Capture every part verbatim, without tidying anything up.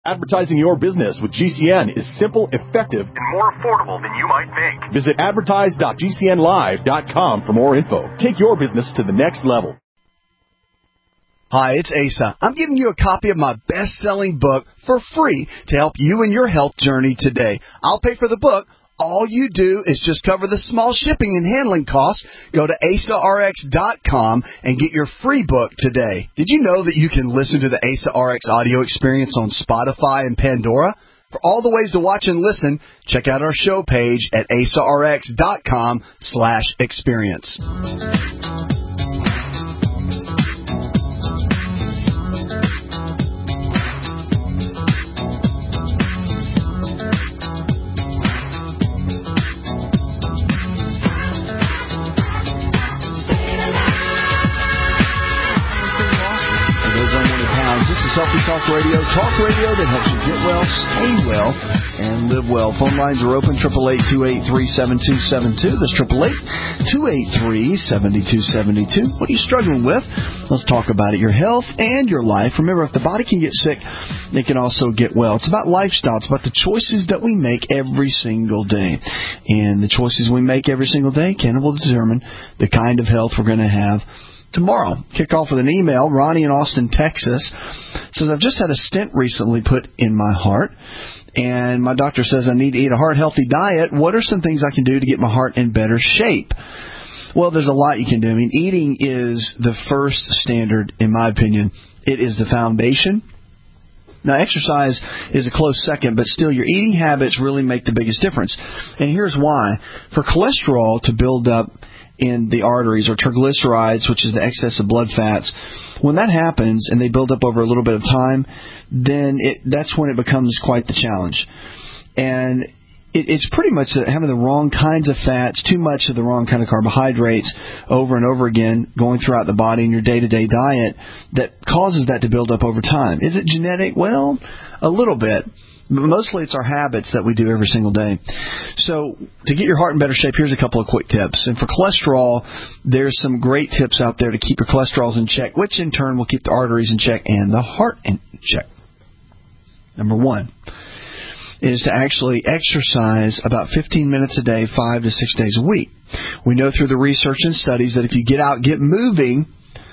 Advertising your business with G C N is simple, effective, and more affordable than you might think. Visit advertise dot g c n live dot com for more info. Take your business to the next level. Hi, it's Asa. I'm giving you a copy of my best-selling book for free to help you in your health journey today. I'll pay for the book. All you do is just cover the small shipping and handling costs. Go to asa r x dot com and get your free book today. Did you know that you can listen to the Asa R X audio experience on Spotify and Pandora? For all the ways to watch and listen, check out our show page at asa r x dot com slash experience. Healthy Talk Radio, talk radio that helps you get well, stay well, and live well. Phone lines are open, eight eight eight, two eight three, seven two seven two. That's eight eight eight, two eight three, seven two seven two. What are you struggling with? Let's talk about it, your health and your life. Remember, if the body can get sick, it can also get well. It's about lifestyle. It's about the choices that we make every single day. And the choices we make every single day can will determine the kind of health we're going to have tomorrow. Kick off with an email. Ronnie in Austin, Texas says, I've just had a stent recently put in my heart, and my doctor says I need to eat a heart-healthy diet. What are some things I can do to get my heart in better shape? Well, there's a lot you can do. I mean, eating is the first standard, in my opinion. It is the foundation. Now, exercise is a close second, but still, your eating habits really make the biggest difference. And here's why. For cholesterol to build up in the arteries, or triglycerides, which is the excess of blood fats, when that happens and they build up over a little bit of time, then it, that's when it becomes quite the challenge. And it, it's pretty much having the wrong kinds of fats, too much of the wrong kind of carbohydrates over and over again going throughout the body in your day-to-day diet that causes that to build up over time. Is it genetic? Well, a little bit. But mostly it's our habits that we do every single day. So to get your heart in better shape, here's a couple of quick tips. And for cholesterol, there's some great tips out there to keep your cholesterols in check, which in turn will keep the arteries in check and the heart in check. Number one is to actually exercise about fifteen minutes a day, five to six days a week. We know through the research and studies that if you get out, get moving,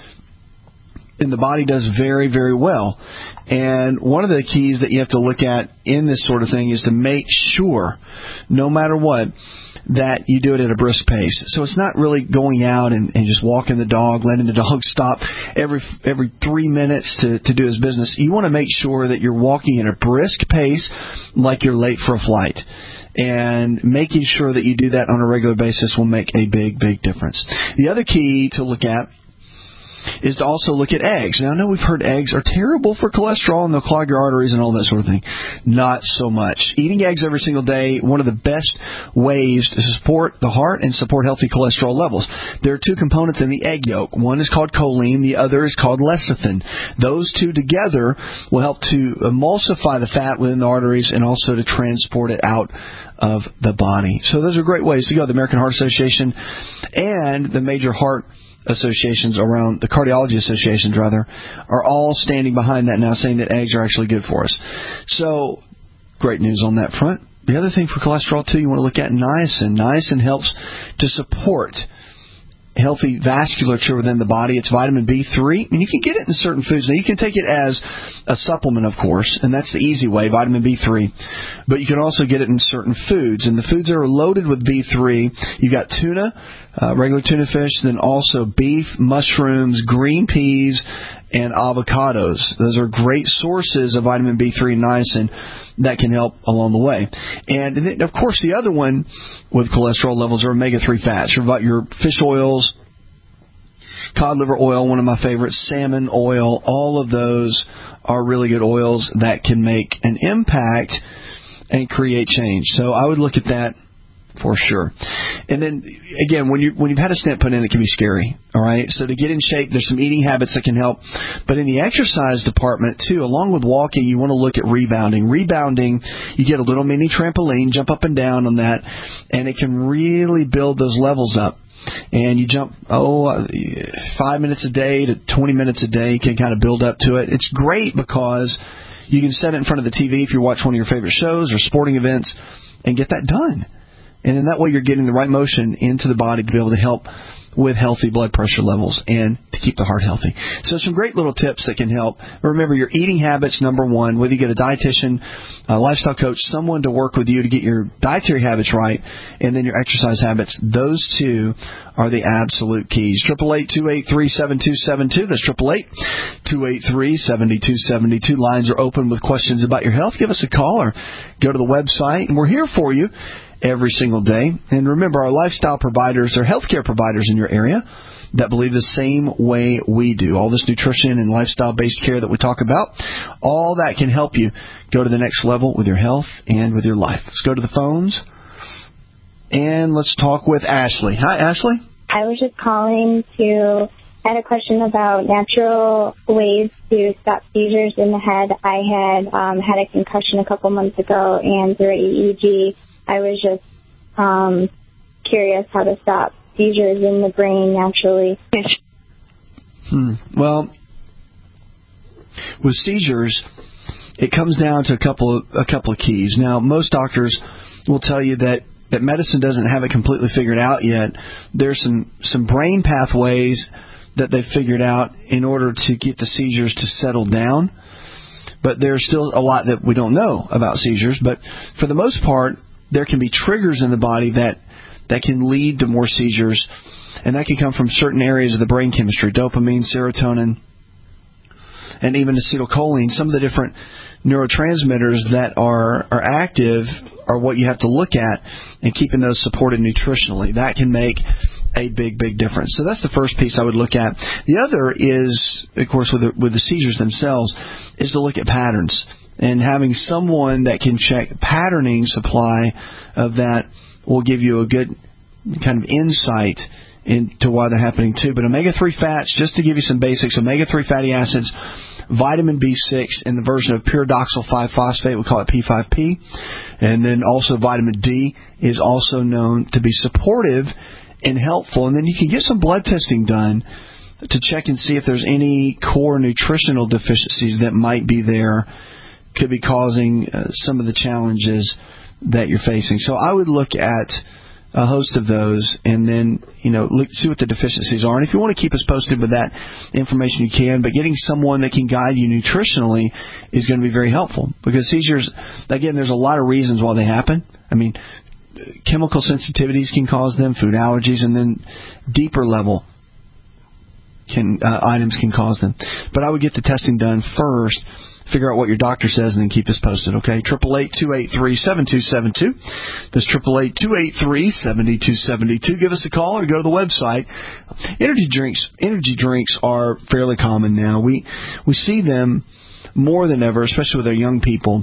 and the body does very, very well. And one of the keys that you have to look at in this sort of thing is to make sure, no matter what, that you do it at a brisk pace. So it's not really going out and, and just walking the dog, letting the dog stop every every three minutes to, to do his business. You want to make sure that you're walking at a brisk pace like you're late for a flight. And making sure that you do that on a regular basis will make a big, big difference. The other key to look at is to also look at eggs. Now, I know we've heard eggs are terrible for cholesterol and they'll clog your arteries and all that sort of thing. Not so much. Eating eggs every single day, one of the best ways to support the heart and support healthy cholesterol levels. There are two components in the egg yolk. One is called choline. The other is called lecithin. Those two together will help to emulsify the fat within the arteries and also to transport it out of the body. So those are great ways to go. The American Heart Association and the major heart associations around, the cardiology associations rather, are all standing behind that now, saying that eggs are actually good for us. So, great news on that front. The other thing for cholesterol, too, you want to look at niacin. Niacin helps to support healthy vasculature within the body. It's vitamin B three, and you can get it in certain foods. Now, you can take it as a supplement, of course, and that's the easy way, vitamin B three. But you can also get it in certain foods, and the foods that are loaded with B three, you got tuna, uh, regular tuna fish, then also beef, mushrooms, green peas, and avocados. Those are great sources of vitamin B three and niacin that can help along the way. And, and then, of course, the other one with cholesterol levels are omega three fats. Your, your fish oils, cod liver oil, one of my favorites, salmon oil, all of those are really good oils that can make an impact and create change. So I would look at that for sure. And then, again, when, you, when you've had a stent put in, it can be scary, all right? So to get in shape, there's some eating habits that can help. But in the exercise department, too, along with walking, you want to look at rebounding. Rebounding, you get a little mini trampoline, jump up and down on that, and it can really build those levels up. And you jump, oh, five minutes a day to twenty minutes a day, you can kind of build up to it. It's great because You can set it in front of the T V if you watch one of your favorite shows or sporting events and get that done. And in that way, you're getting the right motion into the body to be able to help with healthy blood pressure levels and to keep the heart healthy. So some great little tips that can help. Remember, your eating habits, number one, whether you get a dietitian, a lifestyle coach, someone to work with you to get your dietary habits right, and then your exercise habits, those two are the absolute keys. eight eight eight, two eight three, seven two seven two. That's eight eight eight, two eight three, seven two seven two. Lines are open with questions about your health. Give us a call or go to the website, and we're here for you every single day. And remember, our lifestyle providers are healthcare providers in your area that believe the same way we do. All this nutrition and lifestyle-based care that we talk about, all that can help you go to the next level with your health and with your life. Let's go to the phones, and let's talk with Ashley. Hi, Ashley. I was just calling to I had a question about natural ways to stop seizures in the head. I had um, had a concussion a couple months ago, and through an E E G, I was just um, curious how to stop seizures in the brain naturally. Hmm. Well, with seizures, it comes down to a couple of, a couple of keys. Now, most doctors will tell you that, that medicine doesn't have it completely figured out yet. There's some, some brain pathways that they've figured out in order to get the seizures to settle down. But there's still a lot that we don't know about seizures. But for the most part, there can be triggers in the body that, that can lead to more seizures, and that can come from certain areas of the brain chemistry, dopamine, serotonin, and even acetylcholine. Some of the different neurotransmitters that are, are active are what you have to look at, and keeping those supported nutritionally. That can make a big, big difference. So that's the first piece I would look at. The other is, of course, with the, with the seizures themselves, is to look at patterns. And having someone that can check patterning supply of that will give you a good kind of insight into why they're happening too. But omega three fats, just to give you some basics, omega three fatty acids, vitamin B six in the version of pyridoxal five phosphate, we call it P five P. And then also vitamin D is also known to be supportive and helpful. And then you can get some blood testing done to check and see if there's any core nutritional deficiencies that might be there, could be causing uh, some of the challenges that you're facing. So I would look at a host of those, and then, you know, look, see what the deficiencies are. And if you want to keep us posted with that information, you can. But getting someone that can guide you nutritionally is going to be very helpful, because seizures, again, there's a lot of reasons why they happen. I mean, chemical sensitivities can cause them, food allergies, and then deeper level can uh, items can cause them. But I would get the testing done first, figure out what your doctor says, and then keep us posted, okay? eight eight eight, two eight three, seven two seven two. That's eight eight eight, two eight three, seven two seven two. Give us a call or go to the website. Energy drinks energy drinks are fairly common now. We we see them more than ever, especially with our young people.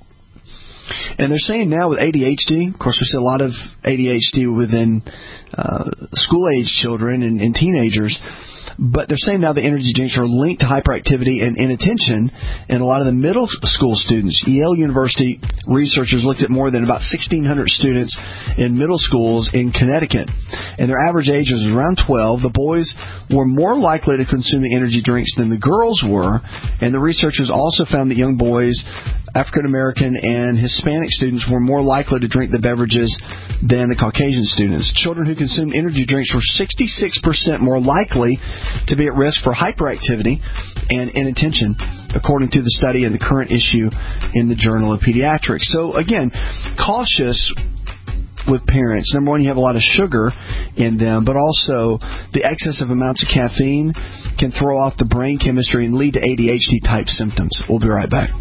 And they're saying now with A D H D, of course we see a lot of A D H D within uh, school-age children and, and teenagers, but they're saying now the energy drinks are linked to hyperactivity and inattention in a lot of the middle school students. Yale University researchers looked at more than about sixteen hundred students in middle schools in Connecticut, and their average age was around twelve. The boys were more likely to consume the energy drinks than the girls were, and the researchers also found that young boys, African American and Hispanic students, were more likely to drink the beverages than the Caucasian students. Children who consumed energy drinks were sixty-six percent more likely to be at risk for hyperactivity and inattention, according to the study in the current issue in the Journal of Pediatrics. So again, cautious with parents. Number one, you have a lot of sugar in them, but also the excessive amounts of caffeine can throw off the brain chemistry and lead to A D H D type symptoms. We'll be right back.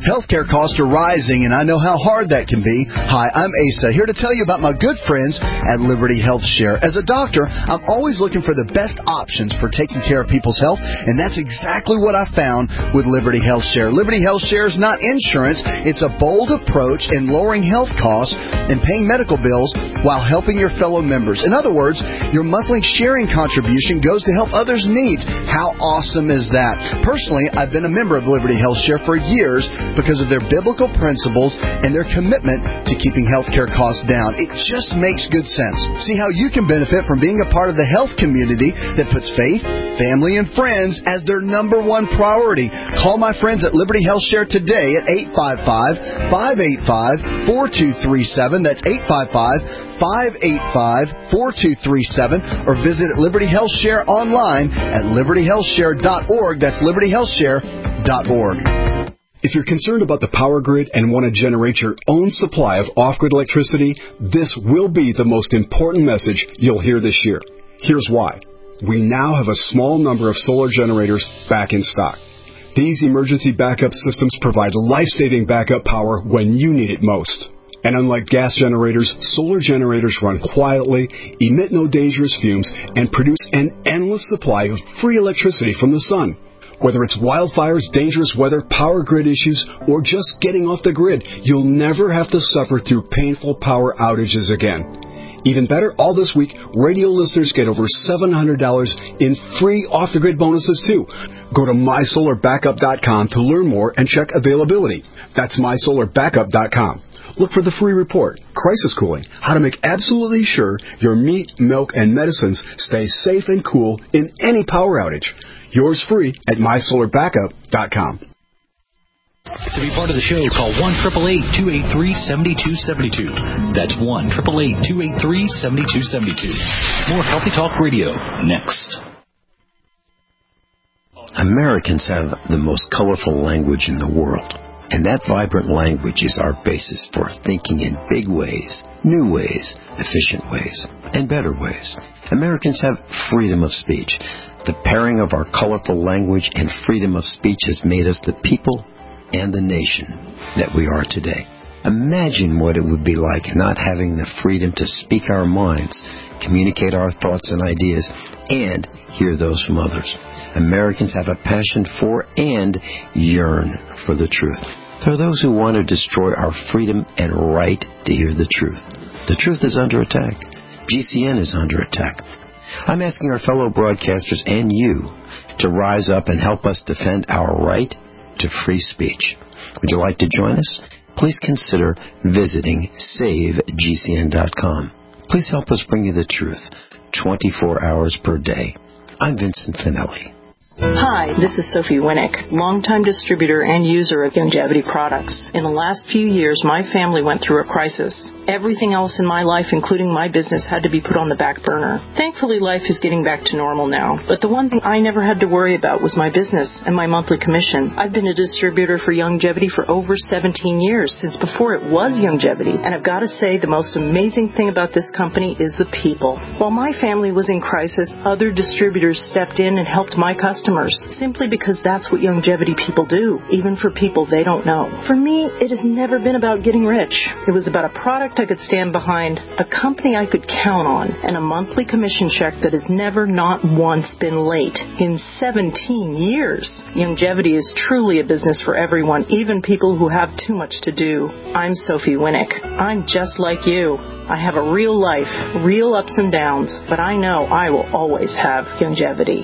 Healthcare costs are rising, and I know how hard that can be. Hi, I'm Asa, here to tell you about my good friends at Liberty Health Share. As a doctor, I'm always looking for the best options for taking care of people's health, and that's exactly what I found with Liberty Health Share. Liberty Health Share is not insurance. It's a bold approach in lowering health costs and paying medical bills while helping your fellow members. In other words, your monthly sharing contribution goes to help others' needs. How awesome is that? Personally, I've been a member of Liberty Health Share for years because of their biblical principles and their commitment to keeping healthcare costs down. It just makes good sense. See how you can benefit from being a part of the health community that puts faith, family, and friends as their number one priority. Call my friends at Liberty Health Share today at eight five five, five eight five, four two three seven. That's eight five five, five eight five, four two three seven. Or visit Liberty Health Share online at liberty health share dot org. That's liberty health share dot org. If you're concerned about the power grid and want to generate your own supply of off-grid electricity, this will be the most important message you'll hear this year. Here's why. We now have a small number of solar generators back in stock. These emergency backup systems provide life-saving backup power when you need it most. And unlike gas generators, solar generators run quietly, emit no dangerous fumes, and produce an endless supply of free electricity from the sun. Whether it's wildfires, dangerous weather, power grid issues, or just getting off the grid, you'll never have to suffer through painful power outages again. Even better, all this week, radio listeners get over seven hundred dollars in free off-the-grid bonuses, too. Go to my solar backup dot com to learn more and check availability. That's my solar backup dot com. Look for the free report, Crisis Cooling, how to make absolutely sure your meat, milk, and medicines stay safe and cool in any power outage. Yours free at my solar backup dot com. To be part of the show, call one eight eight eight, two eight three, seven two seven two. That's one eight eight eight, two eight three, seven two seven two. More Healthy Talk Radio next. Americans have the most colorful language in the world. And that vibrant language is our basis for thinking in big ways, new ways, efficient ways, and better ways. Americans have freedom of speech. The pairing of our colorful language and freedom of speech has made us the people and the nation that we are today. Imagine what it would be like not having the freedom to speak our minds, communicate our thoughts and ideas, and hear those from others. Americans have a passion for and yearn for the truth. There are those who want to destroy our freedom and right to hear the truth. The truth is under attack. G C N is under attack. I'm asking our fellow broadcasters and you to rise up and help us defend our right to free speech. Would you like to join us? Please consider visiting save G C N dot com. Please help us bring you the truth twenty-four hours per day. I'm Vincent Finelli. Hi, this is Sophie Winnick, longtime distributor and user of Youngevity products. In the last few years, my family went through a crisis. Everything else in my life, including my business, had to be put on the back burner. Thankfully, life is getting back to normal now. But the one thing I never had to worry about was my business and my monthly commission. I've been a distributor for Youngevity for over seventeen years, since before it was Youngevity. And I've got to say, the most amazing thing about this company is the people. While my family was in crisis, other distributors stepped in and helped my customers, simply because that's what Youngevity people do, even for people they don't know. For me, it has never been about getting rich. It was about a product I could stand behind, a company I could count on, and a monthly commission check that has never not once been late in seventeen years. Youngevity is truly a business for everyone, even people who have too much to do. I'm Sophie Winnick. I'm just like you. I have a real life, real ups and downs, but I know I will always have Youngevity.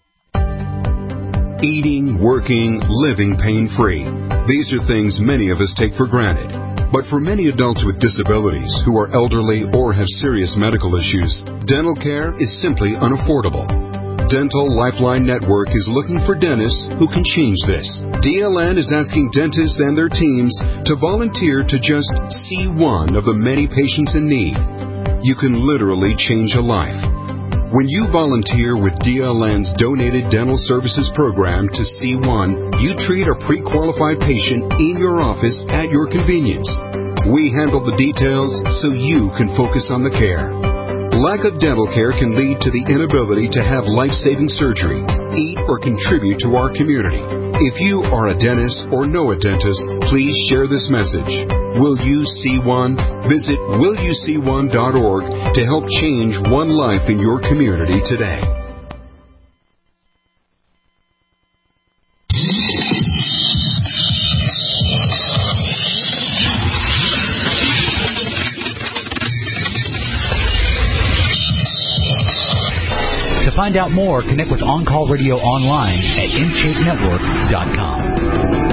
Eating, working, living pain-free. These are things many of us take for granted. But for many adults with disabilities who are elderly or have serious medical issues, dental care is simply unaffordable. Dental Lifeline Network is looking for dentists who can change this. D L N is asking dentists and their teams to volunteer to just see one of the many patients in need. You can literally change a life. When you volunteer with D L N's Donated Dental Services Program to C one, you treat a pre-qualified patient in your office at your convenience. We handle the details so you can focus on the care. Lack of dental care can lead to the inability to have life-saving surgery, eat, or contribute to our community. If you are a dentist or know a dentist, please share this message. Will you see one? Visit will you see one dot org to help change one life in your community today. To find out more, connect with On Call Radio online at in shape network dot com.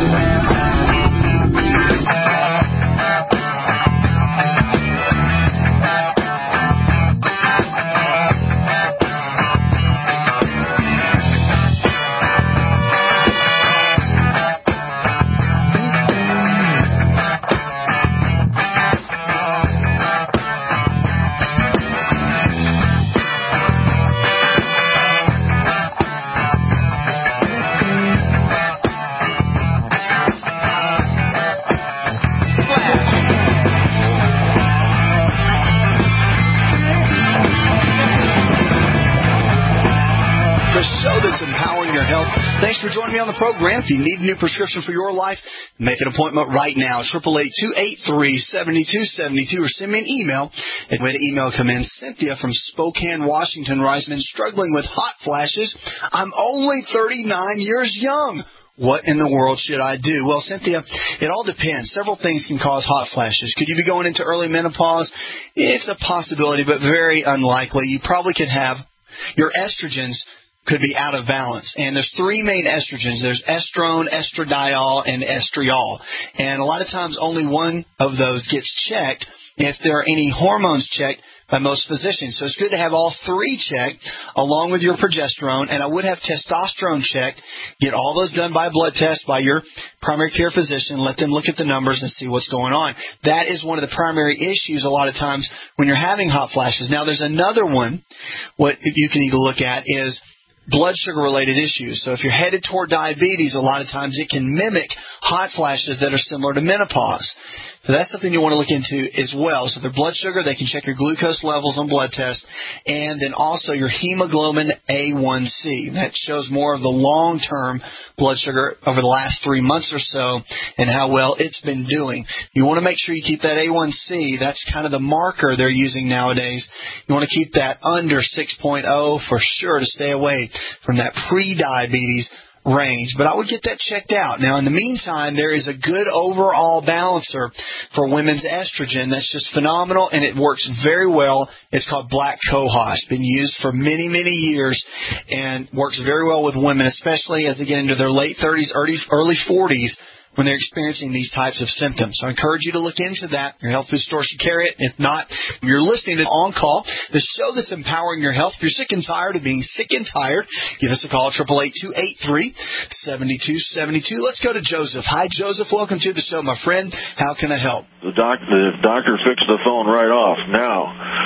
Thanks for joining me on the program. If you need a new prescription for your life, make an appointment right now. eight eight eight, two eight three, seven two seven two or send me an email. And when the email come in, Cynthia from Spokane, Washington writes, "Been struggling with hot flashes. I'm only thirty-nine years young. What in the world should I do?" Well, Cynthia, it all depends. Several things can cause hot flashes. Could you be going into early menopause? It's a possibility, but very unlikely. You probably could have your estrogens could be out of balance. And there's three main estrogens. There's estrone, estradiol, and estriol. And a lot of times only one of those gets checked if there are any hormones checked by most physicians. So it's good to have all three checked along with your progesterone. And I would have testosterone checked. Get all those done by blood test by your primary care physician. Let them look at the numbers and see what's going on. That is one of the primary issues a lot of times when you're having hot flashes. Now, there's another one. What you can need to look at is blood sugar-related issues. So if you're headed toward diabetes, a lot of times it can mimic hot flashes that are similar to menopause. So that's something you want to look into as well. So their blood sugar, they can check your glucose levels on blood tests, and then also your hemoglobin A one C. That shows more of the long-term blood sugar over the last three months or so and how well it's been doing. You want to make sure you keep that A one C. That's kind of the marker they're using nowadays. You want to keep that under six point oh for sure to stay away from that pre-diabetes range, but I would get that checked out. Now, in the meantime, there is a good overall balancer for women's estrogen that's just phenomenal, and it works very well. It's called Black Cohosh. Been used for many, many years and works very well with women, especially as they get into their late thirties, early, early forties, when they're experiencing these types of symptoms. So I encourage you to look into that. Your health food store should carry it. If not, you're listening to On Call, the show that's empowering your health. If you're sick and tired of being sick and tired, give us a call at eight eight eight, two eight three, seven two seven two. Let's go to Joseph. Hi, Joseph. Welcome to the show, my friend. How can I help? The, doc, the doctor fixed the phone right off. Now,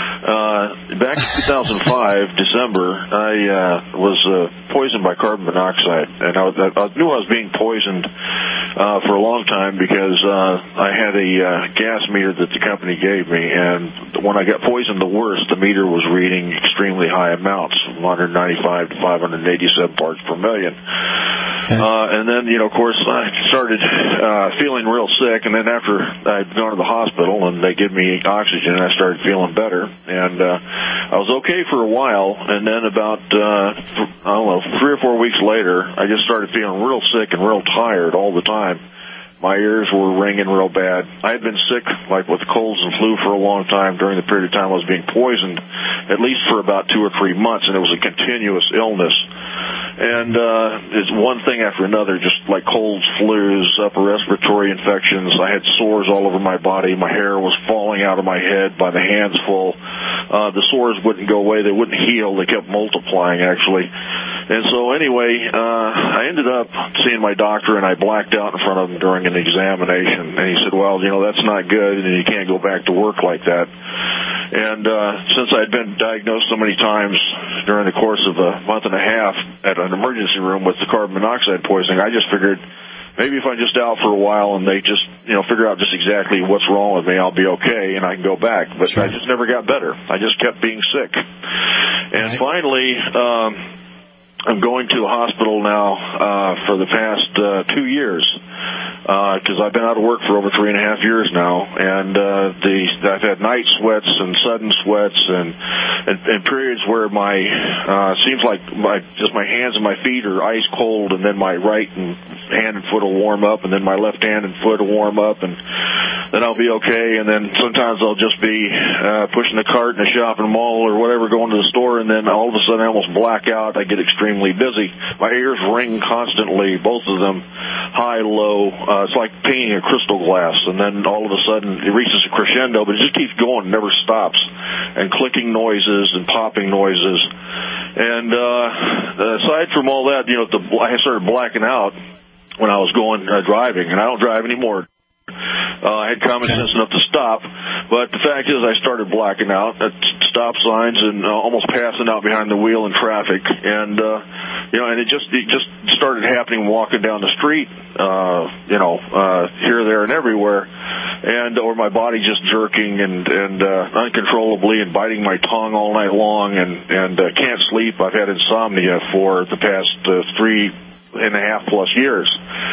uh, back in two thousand five, December, I uh, was uh, poisoned by carbon monoxide, and I, I knew I was being poisoned uh, for a long time because uh, I had a uh, gas meter that the company gave me, and when I got poisoned the worst, the meter was reading extremely high amounts, from one hundred ninety-five to five hundred eighty-seven parts per million. Okay. Uh, and then, you know, of course, I started uh, feeling real sick, and then after I'd gone to the hospital and they gave me oxygen, I started feeling better, and uh, I was okay for a while, and then about, uh, I don't know, three or four weeks later, I just started feeling real sick and real tired all the time. My ears were ringing real bad. I had been sick, like with colds and flu, for a long time during the period of time I was being poisoned, at least for about two or three months, and it was a continuous illness. And uh, it's one thing after another, just like colds, flus, upper respiratory infections. I had sores all over my body. My hair was falling out of my head by the handful. Uh, the sores wouldn't go away. They wouldn't heal. They kept multiplying, actually. And so anyway, uh, I ended up seeing my doctor, and I blacked out in front of him during an examination. And he said, well, you know, that's not good, and you can't go back to work like that. And uh, since I'd been diagnosed so many times during the course of a month and a half at an emergency room with the carbon monoxide poisoning, I just figured maybe if I'm just out for a while and they just, you know, figure out just exactly what's wrong with me, I'll be okay and I can go back. But sure. I just never got better. I just kept being sick. And right. finally, um, I'm going to a hospital now uh, for the past uh, two years because uh, I've been out of work for over three and a half years now, and uh, the I've had night sweats and sudden sweats and, and, and periods where my uh, seems like my just my hands and my feet are ice cold, and then my right and hand and foot will warm up, and then my left hand and foot will warm up, and then I'll be okay. And then sometimes I'll just be uh, pushing the cart in a shopping mall or whatever, going to the store, and then all of a sudden I almost black out. I get extremely busy. My ears ring constantly, both of them, high, low. Uh, it's like painting a crystal glass, and then all of a sudden it reaches a crescendo, but it just keeps going, never stops, and clicking noises and popping noises. And uh, aside from all that, you know, the, I started blacking out when I was going uh, driving, and I don't drive anymore. Uh, I had common sense enough to stop, but the fact is I started blacking out at stop signs and uh, almost passing out behind the wheel in traffic, and uh, you know, and it just it just started happening walking down the street, uh, you know, uh, here, there, and everywhere, and or my body just jerking and and uh, uncontrollably and biting my tongue all night long, and and uh, can't sleep. I've had insomnia for the past uh, three and a half plus years.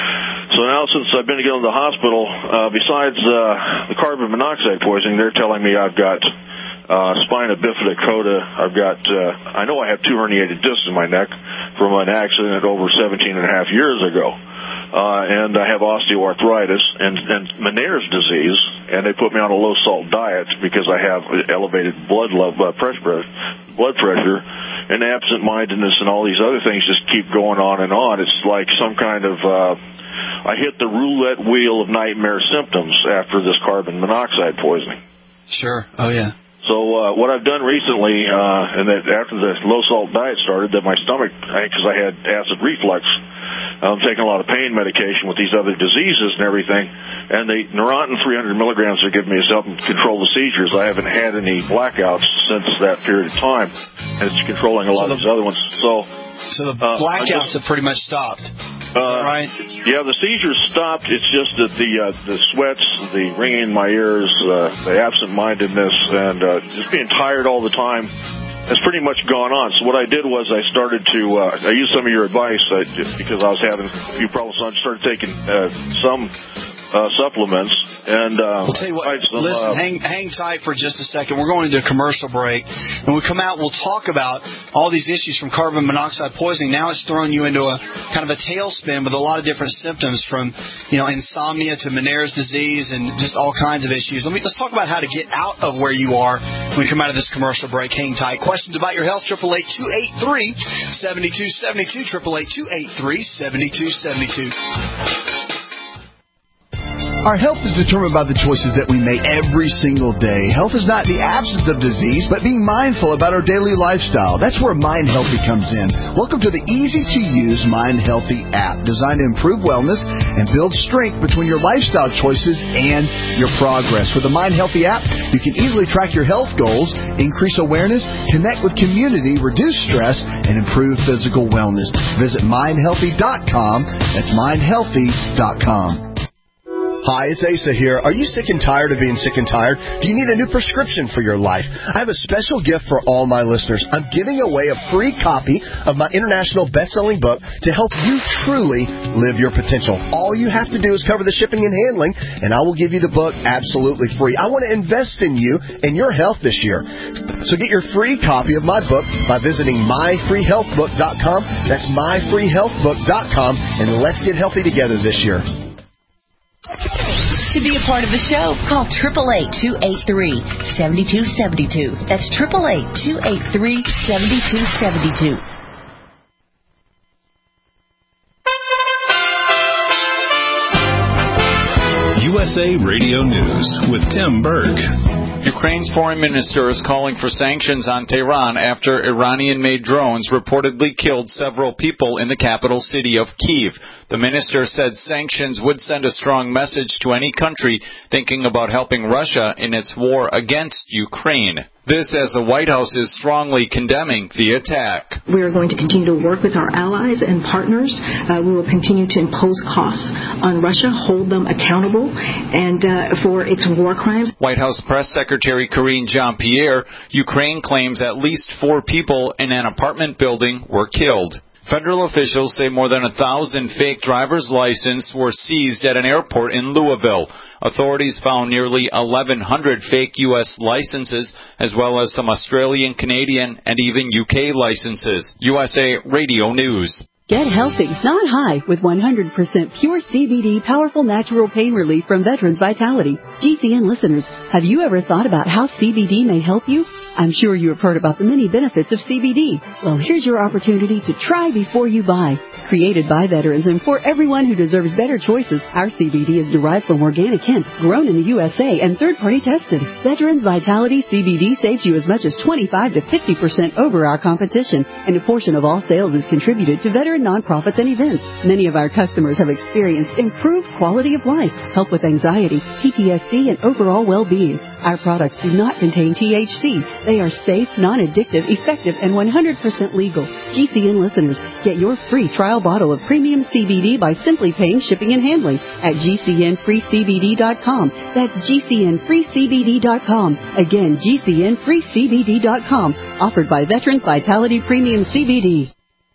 So now, since I've been to go to the hospital, uh, besides uh, the carbon monoxide poisoning, they're telling me I've got uh, spina bifida coda. I've got, uh, I know I have two herniated discs in my neck from an accident over seventeen and a half years ago. Uh, and I have osteoarthritis and, and Meniere's disease, and they put me on a low-salt diet because I have elevated blood level, uh, pressure, blood pressure, and absent-mindedness and all these other things just keep going on and on. It's like some kind of, uh, I hit the roulette wheel of nightmare symptoms after this carbon monoxide poisoning. Sure. Oh, yeah. So uh, what I've done recently, uh, and that after the low-salt diet started, that my stomach, because I had acid reflux, I'm taking a lot of pain medication with these other diseases and everything, and the Neurontin three hundred milligrams are giving me is helping control the seizures. I haven't had any blackouts since that period of time, and it's controlling a lot so the, of these other ones. So, so the blackouts uh, have pretty much stopped. Uh, right? Yeah, the seizures stopped. It's just that the uh, the sweats, the ringing in my ears, uh, the absent-mindedness, and uh, just being tired all the time has pretty much gone on. So what I did was I started to, uh, I used some of your advice uh, because I was having a few problems, so I started taking uh, some uh, supplements. And uh, I'll tell you what, some, listen, uh, hang, hang tight for just a second. We're going into a commercial break. When we come out, we'll talk about all these issues from carbon monoxide poisoning. Now it's throwing you into a kind of a tailspin with a lot of different symptoms, from, you know, insomnia to Meniere's disease and just all kinds of issues. Let me let's talk about how to get out of where you are when we come out of this commercial break. Hang tight. Questions about your health, eight eight eight, two eight three, seven two seven two, eight eight eight, two eight three, seven two seven two. Our health is determined by the choices that we make every single day. Health is not the absence of disease, but being mindful about our daily lifestyle. That's where Mind Healthy comes in. Welcome to the easy-to-use Mind Healthy app, designed to improve wellness and build strength between your lifestyle choices and your progress. With the Mind Healthy app, you can easily track your health goals, increase awareness, connect with community, reduce stress, and improve physical wellness. Visit mind healthy dot com. That's mind healthy dot com. Hi, it's Asa here. Are you sick and tired of being sick and tired? Do you need a new prescription for your life? I have a special gift for all my listeners. I'm giving away a free copy of my international best-selling book to help you truly live your potential. All you have to do is cover the shipping and handling, and I will give you the book absolutely free. I want to invest in you and your health this year. So get your free copy of my book by visiting my free health book dot com. That's my free health book dot com, and let's get healthy together this year. To be a part of the show, call eight eight eight, two eight three, seven two seven two. That's eight eight eight, two eight three, seven two seven two. U S A Radio News with Tim Berg. Ukraine's foreign minister is calling for sanctions on Tehran after Iranian-made drones reportedly killed several people in the capital city of Kyiv. The The minister said sanctions would send a strong message to any country thinking about helping Russia in its war against Ukraine. This as the White House is strongly condemning the attack. We are going to continue to work with our allies and partners. Uh, we will continue to impose costs on Russia, hold them accountable and uh, for its war crimes. White House Press Secretary Karine Jean-Pierre, Ukraine claims at least four people in an apartment building were killed. Federal officials say more than a thousand fake driver's licenses were seized at an airport in Louisville. Authorities found nearly eleven hundred fake U S licenses, as well as some Australian, Canadian, and even U K licenses. U S A Radio News. Get healthy, not high, with one hundred percent pure C B D powerful natural pain relief from Veterans Vitality. G C N listeners, have you ever thought about how C B D may help you? I'm sure you have heard about the many benefits of C B D. Well, here's your opportunity to try before you buy. Created by veterans and for everyone who deserves better choices, our C B D is derived from organic hemp, grown in the U S A, and third-party tested. Veterans Vitality C B D saves you as much as twenty-five to fifty percent over our competition, and a portion of all sales is contributed to veteran nonprofits and events. Many of our customers have experienced improved quality of life, help with anxiety, P T S D, and overall well-being. Our products do not contain T H C. They are safe, non-addictive, effective, and one hundred percent legal. G C N listeners, get your free trial bottle of premium C B D by simply paying shipping and handling at G C N free C B D dot com. That's G C N free C B D dot com. Again, G C N free C B D dot com. Offered by Veterans Vitality Premium C B D.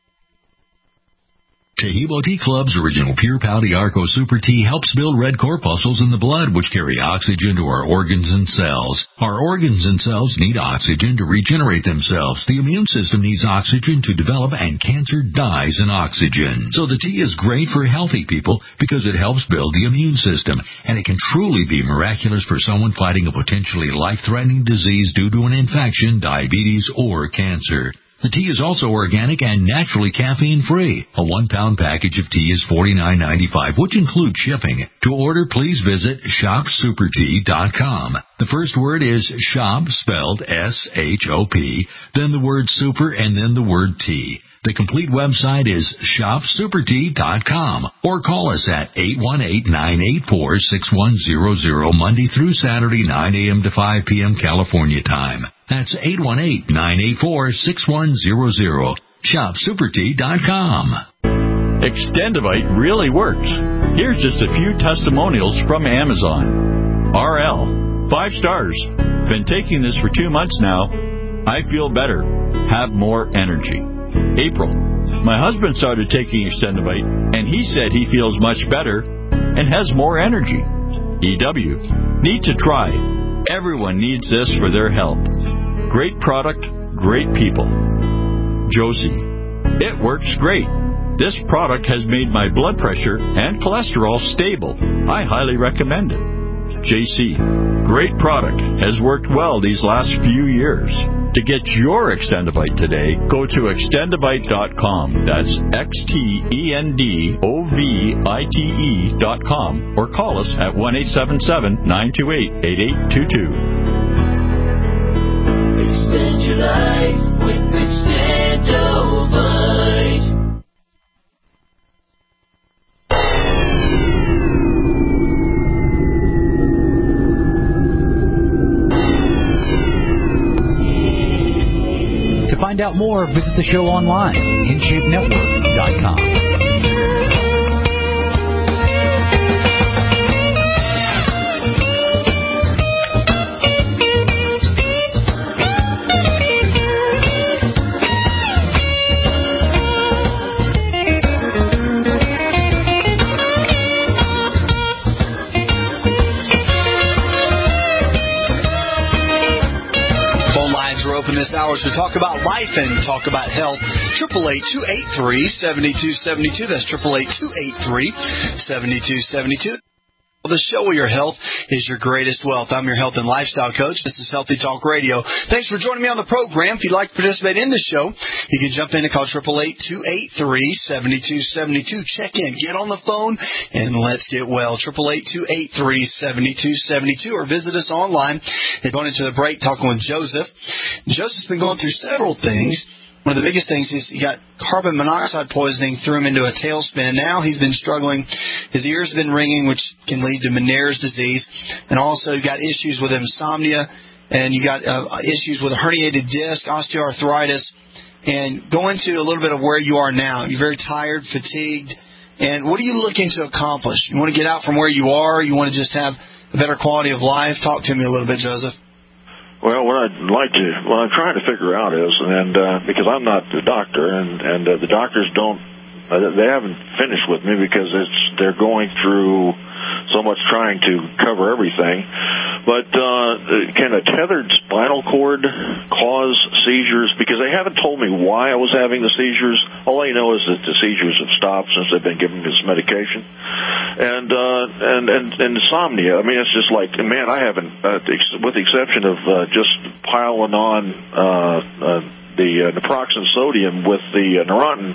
Tahibo Tea Club's original Pure Pau Arco Super Tea helps build red corpuscles in the blood, which carry oxygen to our organs and cells. Our organs and cells need oxygen to regenerate themselves. The immune system needs oxygen to develop, and cancer dies in oxygen. So the tea is great for healthy people because it helps build the immune system, and it can truly be miraculous for someone fighting a potentially life-threatening disease due to an infection, diabetes, or cancer. The tea is also organic and naturally caffeine-free. A one-pound package of tea is forty-nine ninety-five, which includes shipping. To order, please visit shop super tea dot com. The first word is shop, spelled S H O P, then the word super, and then the word tea. The complete website is shop super tea dot com, or call us at eight one eight, nine eight four, six one zero zero Monday through Saturday, nine a.m. to five p.m. California time. That's eight one eight, nine eight four, six one zero zero. shop super tea dot com. Extendivite really works. Here's just a few testimonials from Amazon. R L, five stars. Been taking this for two months now. I feel better. Have more energy. April, my husband started taking Extendivite, and he said he feels much better and has more energy. E W, need to try. Everyone needs this for their health. Great product, great people. Josie, it works great. This product has made my blood pressure and cholesterol stable. I highly recommend it. J C, great product, has worked well these last few years. To get your Extendivite today, go to extendivite dot com. That's X T E N D O V I T E dot com, or call us at one eight seven seven, nine two eight, eight eight two two. Extend your life with Extendivite. To find out more, visit the show online, in shape network dot com. This hour to talk about life and talk about health. Triple eight two eight three seven two seven two. That's triple eight two eight three seven two seven two. The show where your health is your greatest wealth. I'm your health and lifestyle coach. This is Healthy Talk Radio. Thanks for joining me on the program. If you'd like to participate in the show, you can jump in and call triple eight two eight three seven two seven two. Check in, get on the phone, and let's get well. triple eight two eight three seven two seven two, or visit us online. They're going into the break talking with Joseph. Joseph's been going through several things. one of the biggest things is he got carbon monoxide poisoning, threw him into a tailspin. Now he's been struggling. His ears have been ringing, which can lead to Meniere's disease. And also you got issues with insomnia, and you got uh, issues with a herniated disc, osteoarthritis. And go into a little bit of where you are now. You're very tired, fatigued. And what are you looking to accomplish? You want to get out from where you are? You want to just have a better quality of life? Talk to me a little bit, Joseph. Well, what I'd like to, what I'm trying to figure out is, and uh, because I'm not the doctor, and and uh, the doctors don't, uh, they haven't finished with me because it's they're going through so much trying to cover everything. But uh, can a tethered spinal cord cause seizures? Because they haven't told me why I was having the seizures. All I know is that the seizures have stopped since they've been giving me this medication. And uh, and, and and insomnia. I mean, it's just like, man, I haven't, uh, with the exception of uh, just piling on uh, uh, the uh, naproxen sodium with the uh, Neurontin,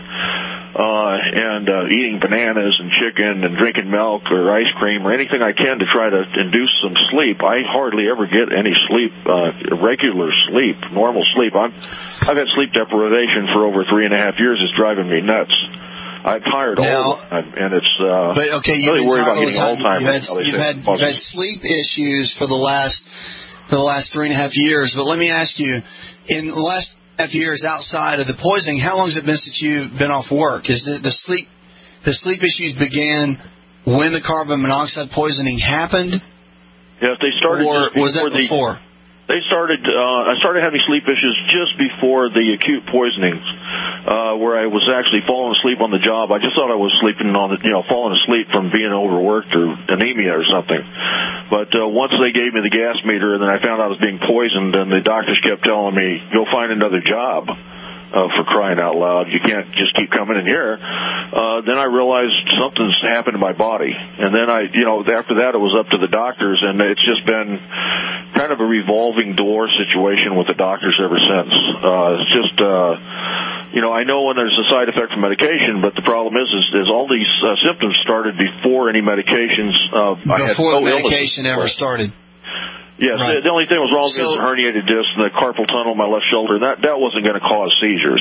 uh, and uh, eating bananas and chicken and drinking milk or ice cream or anything I can to try to induce some sleep. I hardly ever get any sleep, uh, regular sleep, normal sleep. I'm, I've had sleep deprivation for over three and a half years. It's driving me nuts. I'm tired all the time, and it's uh, but okay, you've really been worried about tired getting all the time. Alzheimer's. You've had, you've had, you've had sleep issues for the last for the last three and a half years. But let me ask you, in the last half years outside of the poisoning, how long has it been since you've been off work? Is it the sleep the sleep issues began when the carbon monoxide poisoning happened? Yeah, they started. Or was that the, before? They started. Uh, I started having sleep issues just before the acute poisonings, uh, where I was actually falling asleep on the job. I just thought I was sleeping on, the, you know, falling asleep from being overworked or anemia or something. But uh, once they gave me the gas meter, and then I found out I was being poisoned, and the doctors kept telling me, "Go find another job." Uh, for crying out loud, you can't just keep coming in here. Uh, then I realized something's happened to my body. And then I, you know, after that it was up to the doctors, and it's just been kind of a revolving door situation with the doctors ever since. Uh, it's just, uh, you know, I know when there's a side effect from medication, but the problem is, is, is all these uh, symptoms started before any medications. Uh, before I had no the medication ever started. Yes, right. The only thing that was wrong so, was the herniated disc and the carpal tunnel in my left shoulder. That that wasn't going to cause seizures.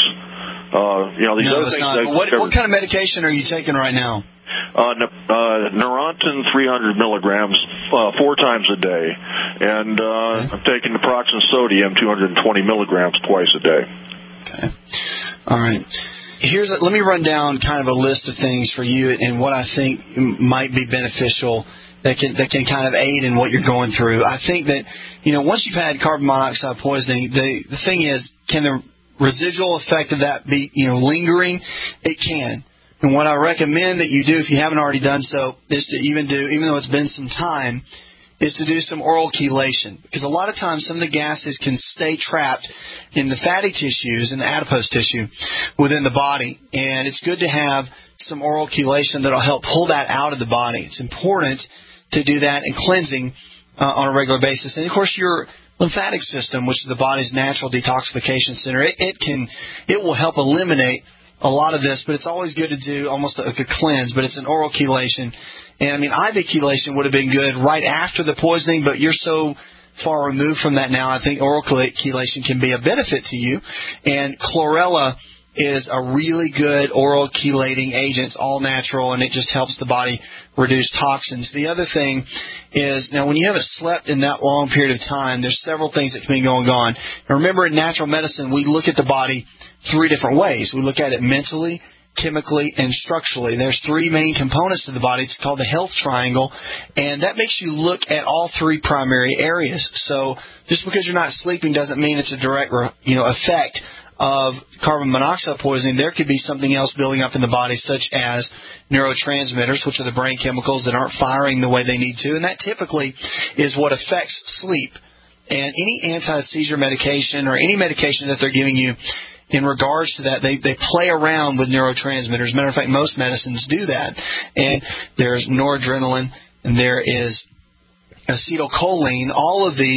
Uh, you know, these no, other it's things. Not. That, what, what kind of medication are you taking right now? Uh, uh, Neurontin three hundred milligrams uh, four times a day, and uh, okay. I'm taking naproxen sodium two hundred twenty milligrams twice a day. Okay. All right. Here's a, let me run down kind of a list of things for you and what I think might be beneficial. That can that can kind of aid in what you're going through. I think that, you know, once you've had carbon monoxide poisoning, the the thing is, can the residual effect of that be, you know, lingering? It can. And what I recommend that you do, if you haven't already done so, is to even do, even though it's been some time, is to do some oral chelation. Because a lot of times some of the gases can stay trapped in the fatty tissues and the adipose tissue within the body. And it's good to have some oral chelation that will help pull that out of the body. It's important to do that, and cleansing uh, on a regular basis. And of course, your lymphatic system, which is the body's natural detoxification center, it, it can, it will help eliminate a lot of this. But it's always good to do almost like a cleanse. But it's an oral chelation, and I mean, I V chelation would have been good right after the poisoning, but you're so far removed from that now. I think oral chelation can be a benefit to you, and chlorella is a really good oral chelating agent. It's all natural, and it just helps the body reduce toxins. The other thing is, now when you haven't slept in that long period of time, there's several things that can be going on. Now remember, in natural medicine, we look at the body three different ways. We look at it mentally, chemically, and structurally. There's three main components to the body. It's called the health triangle, and that makes you look at all three primary areas. So just because you're not sleeping doesn't mean it's a direct, you know, effect of carbon monoxide poisoning. There could be something else building up in the body, such as neurotransmitters, which are the brain chemicals that aren't firing the way they need to, and that typically is what affects sleep. And any anti-seizure medication or any medication that they're giving you in regards to that, they, they play around with neurotransmitters. Matter of fact, most medicines do that. And there's noradrenaline, and there is acetylcholine. All of these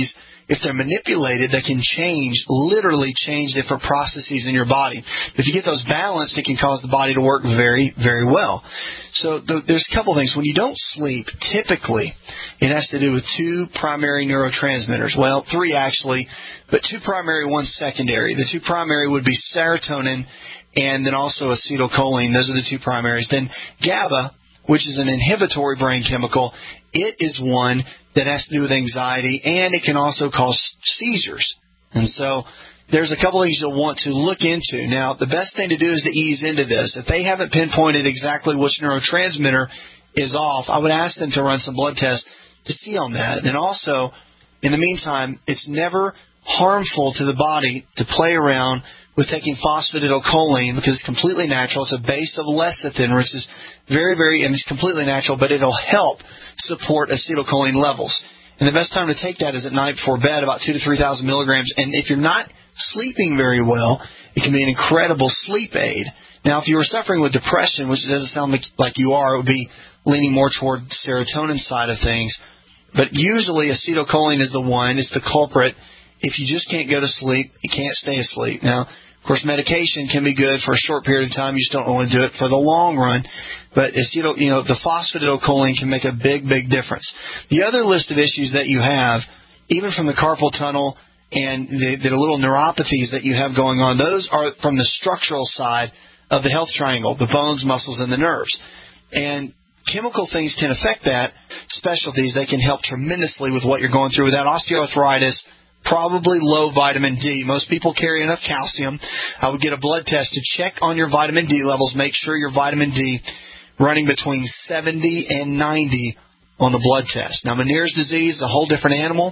if they're manipulated, they can change, literally change different processes in your body. If you get those balanced, it can cause the body to work very, very well. So th- there's a couple things. When you don't sleep, typically it has to do with two primary neurotransmitters. Well, three actually, but two primary, one secondary. The two primary would be serotonin and then also acetylcholine. Those are the two primaries. Then GABA, which is an inhibitory brain chemical, it is one that has to do with anxiety, and it can also cause seizures. And so there's a couple things you'll want to look into. Now, the best thing to do is to ease into this. If they haven't pinpointed exactly which neurotransmitter is off, I would ask them to run some blood tests to see on that. And also, in the meantime, it's never harmful to the body to play around with taking phosphatidylcholine because it's completely natural. It's a base of lecithin, which is very, very, and it's completely natural, but it'll help support acetylcholine levels. And the best time to take that is at night before bed, about two to three thousand milligrams. And if you're not sleeping very well, it can be an incredible sleep aid. Now, if you were suffering with depression, which it doesn't sound like, like you are, it would be leaning more toward the serotonin side of things. But usually acetylcholine is the one, it's the culprit. If you just can't go to sleep, you can't stay asleep. Now, of course, medication can be good for a short period of time. You just don't want to do it for the long run. But acetyl, you know, the phosphatidylcholine can make a big, big difference. The other list of issues that you have, even from the carpal tunnel and the, the little neuropathies that you have going on, those are from the structural side of the health triangle, the bones, muscles, and the nerves. And chemical things can affect that. Specialties, they can help tremendously with what you're going through with that osteoarthritis. Probably low vitamin D. Most people carry enough calcium. I would get a blood test to check on your vitamin D levels. Make sure your vitamin D running between seventy and ninety on the blood test. Now, Meniere's disease is a whole different animal.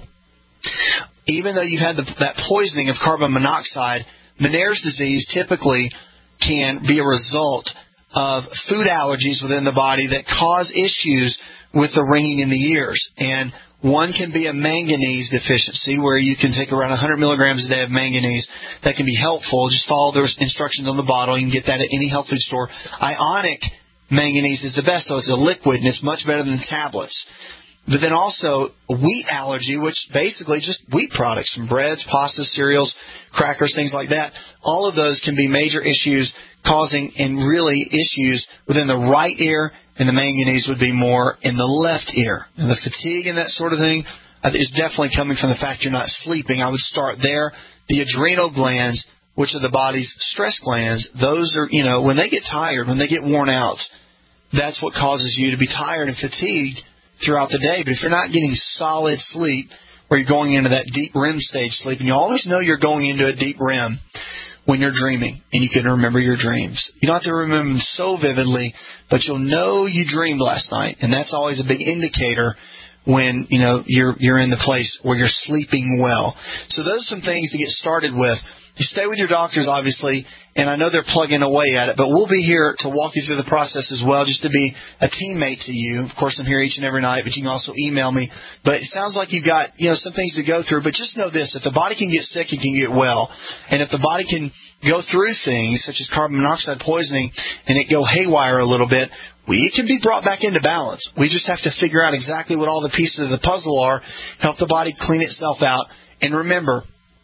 Even though you've had the, that poisoning of carbon monoxide, Meniere's disease typically can be a result of food allergies within the body that cause issues with the ringing in the ears. And one can be a manganese deficiency where you can take around one hundred milligrams a day of manganese. That can be helpful. Just follow the instructions on the bottle. You can get that at any health food store. Ionic manganese is the best, though. It's a liquid, and it's much better than tablets. But then also wheat allergy, which basically just wheat products, from breads, pasta, cereals, crackers, things like that. All of those can be major issues causing and really issues within the right ear, and the manganese would be more in the left ear. And the fatigue and that sort of thing is definitely coming from the fact you're not sleeping. I would start there. The adrenal glands, which are the body's stress glands, those are, you know, when they get tired, when they get worn out, that's what causes you to be tired and fatigued throughout the day. But if you're not getting solid sleep, where you're going into that deep R E M stage sleep, and you always know you're going into a deep R E M when you're dreaming, and you can remember your dreams. You don't have to remember them so vividly, but you'll know you dreamed last night, and that's always a big indicator when, you know, you're you're in the place where you're sleeping well. So those are some things to get started with. You stay with your doctors, obviously, and I know they're plugging away at it, but we'll be here to walk you through the process as well, just to be a teammate to you. Of course, I'm here each and every night, but you can also email me. But it sounds like you've got, you know, some things to go through, but just know this: if the body can get sick, it can get well. And if the body can go through things such as carbon monoxide poisoning and it go haywire a little bit, we can be brought back into balance. We just have to figure out exactly what all the pieces of the puzzle are, help the body clean itself out. And remember,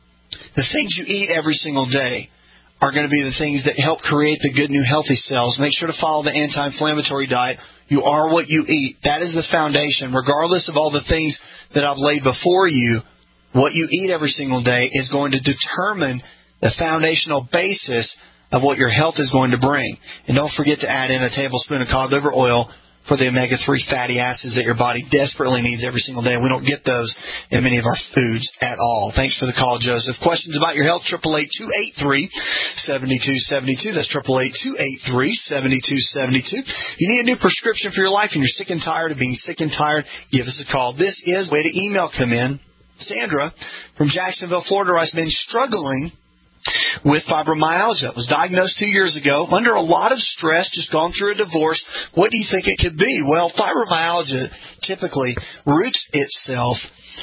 the things you eat every single day are going to be the things that help create the good new healthy cells. Make sure to follow the anti-inflammatory diet. You are what you eat. That is the foundation. Regardless of all the things that I've laid before you, what you eat every single day is going to determine the foundational basis of what your health is going to bring. And don't forget to add in a tablespoon of cod liver oil for the omega three fatty acids that your body desperately needs every single day. And we don't get those in many of our foods at all. Thanks for the call, Joseph. Questions about your health, eight eight eight, two eight three, seven two seven two. That's eight eight eight, two eight three, seven two seven two. You need a new prescription for your life and you're sick and tired of being sick and tired, give us a call. This is the way to email come in. Sandra from Jacksonville, Florida, has been struggling with fibromyalgia. Was diagnosed two years ago, under a lot of stress, just gone through a divorce. What do you think it could be? Well, fibromyalgia typically roots itself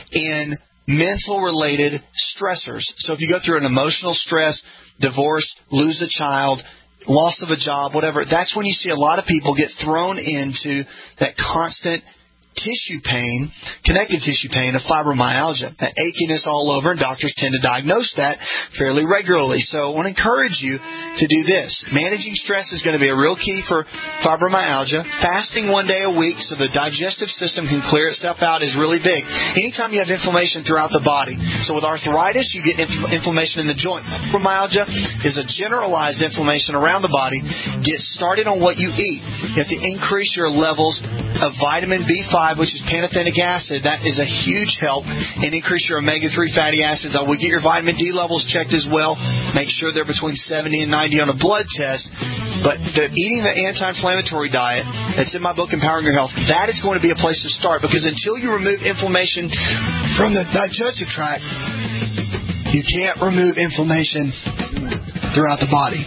in mental-related stressors. So if you go through an emotional stress, divorce, lose a child, loss of a job, whatever, that's when you see a lot of people get thrown into that constant tissue pain, connective tissue pain of fibromyalgia, that achiness all over, and doctors tend to diagnose that fairly regularly. So I want to encourage you to do this. Managing stress is going to be a real key for fibromyalgia. Fasting one day a week so the digestive system can clear itself out is really big. Anytime you have inflammation throughout the body. So with arthritis, you get inf- inflammation in the joint. Fibromyalgia is a generalized inflammation around the body. Get started on what you eat. You have to increase your levels of vitamin B five, which is pantothenic acid. That is a huge help. And increase your omega three fatty acids. I would get your vitamin D levels checked as well. Make sure they're between seventy and ninety on a blood test. But the, eating the anti-inflammatory diet that's in my book, Empowering Your Health, that is going to be a place to start, because until you remove inflammation from the digestive tract, you can't remove inflammation throughout the body.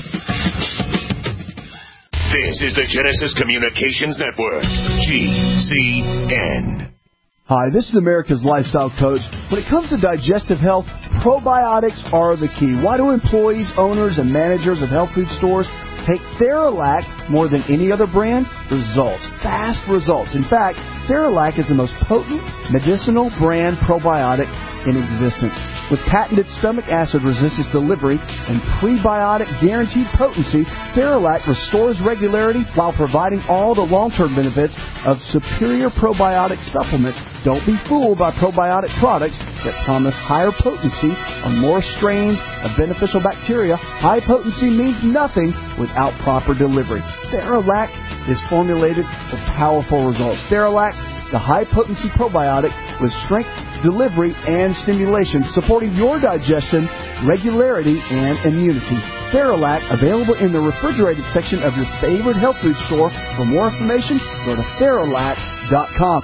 This is the Genesis Communications Network, G C N. Hi, this is America's Lifestyle Coach. When it comes to digestive health, probiotics are the key. Why do employees, owners, and managers of health food stores take Theralac more than any other brand? Results. Fast results. In fact, Theralac is the most potent medicinal brand probiotic in existence. With patented stomach acid resistance delivery and prebiotic guaranteed potency, Theralac restores regularity while providing all the long-term benefits of superior probiotic supplements. Don't be fooled by probiotic products that promise higher potency or more strains of beneficial bacteria. High potency means nothing without proper delivery. Theralac is formulated for powerful results. Theralac, the high-potency probiotic with strength, delivery, and stimulation, supporting your digestion, regularity, and immunity. Theralac, available in the refrigerated section of your favorite health food store. For more information, go to Theralac dot com.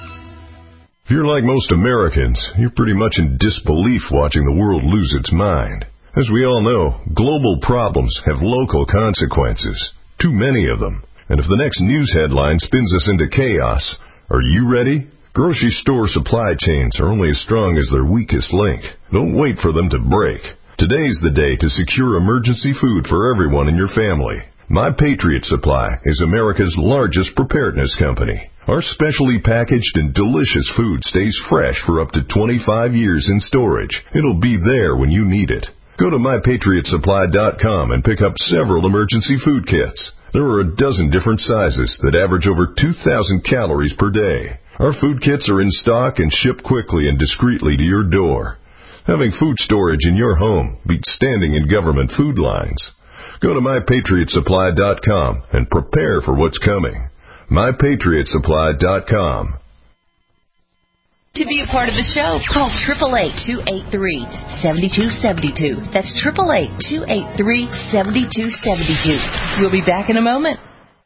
If you're like most Americans, you're pretty much in disbelief watching the world lose its mind. As we all know, global problems have local consequences, too many of them. And if the next news headline spins us into chaos, are you ready? Grocery store supply chains are only as strong as their weakest link. Don't wait for them to break. Today's the day to secure emergency food for everyone in your family. My Patriot Supply is America's largest preparedness company. Our specially packaged and delicious food stays fresh for up to twenty-five years in storage. It'll be there when you need it. Go to my patriot supply dot com and pick up several emergency food kits. There are a dozen different sizes that average over two thousand calories per day. Our food kits are in stock and ship quickly and discreetly to your door. Having food storage in your home beats standing in government food lines. Go to my patriot supply dot com and prepare for what's coming. my patriot supply dot com. To be a part of the show, call eight eight eight, two eight three, seven two seven two. That's eight eight eight, two eight three, seven two seven two. We'll be back in a moment.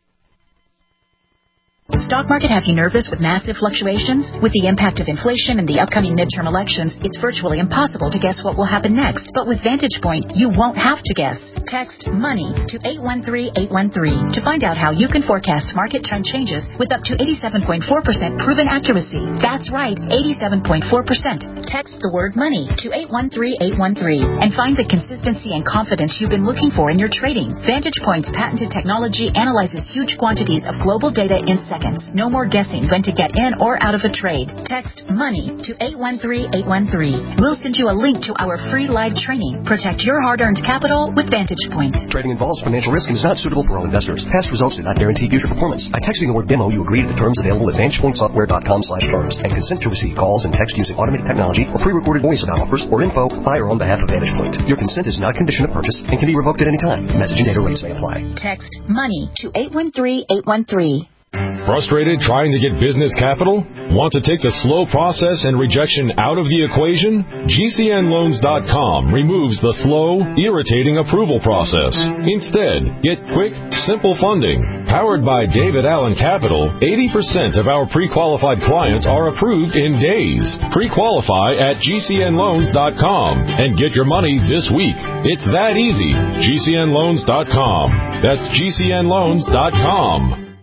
Stock market have you nervous with massive fluctuations? With the impact of inflation and the upcoming midterm elections, it's virtually impossible to guess what will happen next. But with Vantage Point, you won't have to guess. Text MONEY to eight one three eight one three to find out how you can forecast market trend changes with up to eighty-seven point four percent proven accuracy. That's right, eighty-seven point four percent. Text the word MONEY to eight one three eight one three and find the consistency and confidence you've been looking for in your trading. Vantage Point's patented technology analyzes huge quantities of global data in seconds. No more guessing when to get in or out of a trade. Text MONEY to eight one three eight one three. We'll send you a link to our free live training. Protect your hard-earned capital with Vantage Point. Trading involves financial risk and is not suitable for all investors. Past results do not guarantee future performance. By texting the word demo, you agree to the terms available at vantage point software dot com slash terms and consent to receive calls and text using automated technology or pre-recorded voice about offers or info by or on behalf of Vantage Point. Your consent is not a condition of purchase and can be revoked at any time. Message and data rates may apply. Text MONEY to eight one three eight one three. Frustrated trying to get business capital? Want to take the slow process and rejection out of the equation? G C N loans dot com removes the slow, irritating approval process. Instead, get quick, simple funding. Powered by David Allen Capital, eighty percent of our pre-qualified clients are approved in days. Pre-qualify at G C N loans dot com and get your money this week. It's that easy. G C N loans dot com. That's G C N loans dot com.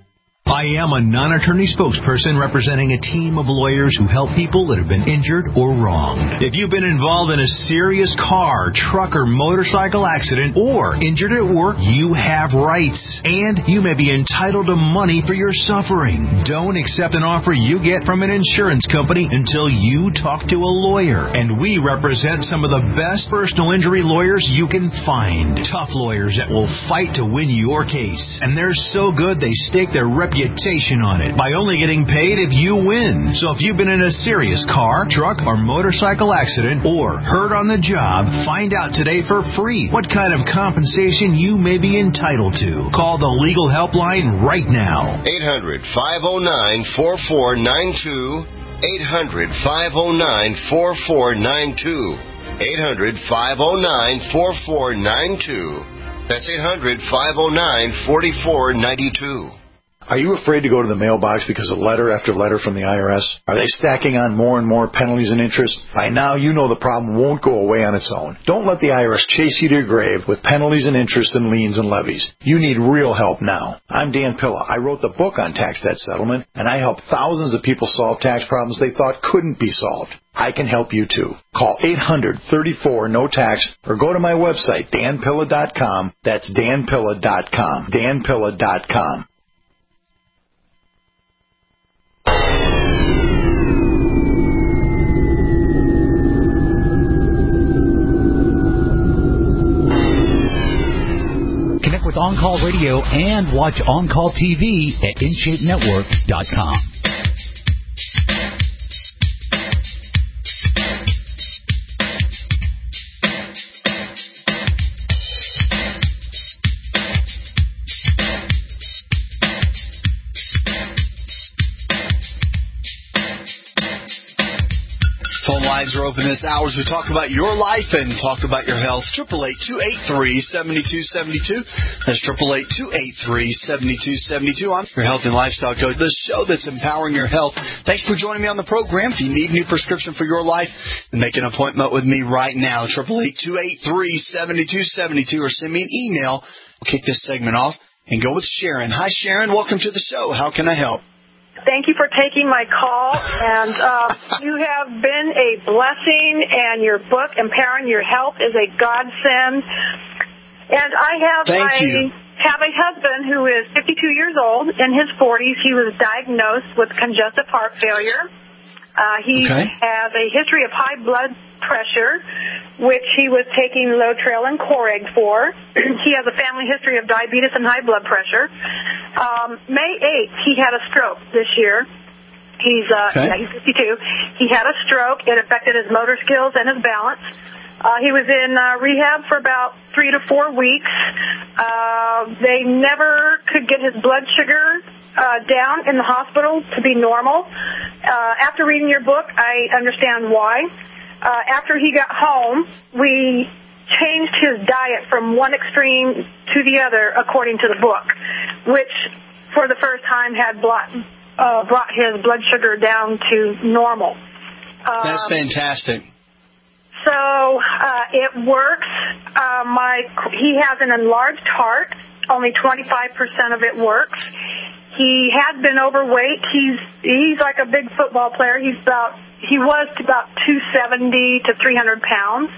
I am a non-attorney spokesperson representing a team of lawyers who help people that have been injured or wronged. If you've been involved in a serious car, truck, or motorcycle accident or injured at work, you have rights, and you may be entitled to money for your suffering. Don't accept an offer you get from an insurance company until you talk to a lawyer. And we represent some of the best personal injury lawyers you can find. Tough lawyers that will fight to win your case. And they're so good they stake their reputation on it by only getting paid if you win. So if you've been in a serious car, truck, or motorcycle accident or hurt on the job, find out today for free what kind of compensation you may be entitled to. Call the legal helpline right now. eight hundred, five oh nine, four four nine two. eight hundred, five oh nine, four four nine two. eight hundred, five oh nine, four four nine two. That's eight hundred, five oh nine, four four nine two. Are you afraid to go to the mailbox because of letter after letter from the I R S? Are they stacking on more and more penalties and interest? By now, you know the problem won't go away on its own. Don't let the I R S chase you to your grave with penalties and interest and liens and levies. You need real help now. I'm Dan Pilla. I wrote the book on tax debt settlement, and I help thousands of people solve tax problems they thought couldn't be solved. I can help you too. Call eight hundred, thirty-four, no tax or go to my website, dan pilla dot com. That's dan pilla dot com. dan pilla dot com. Connect with On Call Radio and watch On Call T V at in shape network dot com. Phone lines are open this hour as we talk about your life and talk about your health. eight eight eight, two eight three, seven two seven two. That's eight eight eight, two eight three, seven two seven two. I'm your health and lifestyle coach, the show that's empowering your health. Thanks for joining me on the program. If you need a new prescription for your life, then make an appointment with me right now. eight eight eight, two eight three, seven two seven two or send me an email. We'll kick this segment off and go with Sharon. Hi, Sharon. Welcome to the show. How can I help? Thank you for taking my call, and uh, you have been a blessing, and your book, Empowering Your Health, is a godsend. And I have Thank my you. have a husband who is fifty-two years old. In his forties, he was diagnosed with congestive heart failure. Uh, he Okay. has a history of high blood pressure, which he was taking Lotrel and Coreg for. He has a family history of diabetes and high blood pressure. Um, May eighth, he had a stroke this year. He's uh, Okay. yeah, he's fifty-two. He had a stroke. It affected his motor skills and his balance. Uh, he was in uh, rehab for about three to four weeks. Uh, they never could get his blood sugar uh, down in the hospital to be normal. Uh, after reading your book, I understand why. Uh, after he got home, we changed his diet from one extreme to the other according to the book, which for the first time had brought, uh, brought his blood sugar down to normal. Um, That's fantastic. So uh, it works. Uh, my he has an enlarged heart. Only twenty-five percent of it works. He had been overweight. He's he's like a big football player. He's about he was about two seventy to three hundred pounds.